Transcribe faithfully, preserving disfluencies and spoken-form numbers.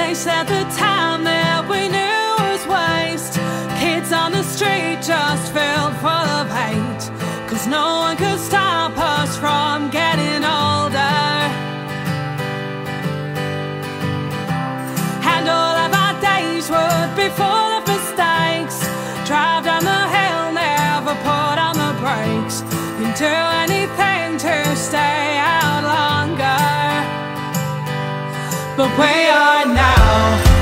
They said the time that we knew was waste. Kids on the street just filled full of hate, 'cause no one could stop us from getting older. And all of our days would be full of mistakes. Drive down the hill, never put on the brakes, and do anything to stay out longer. But we are now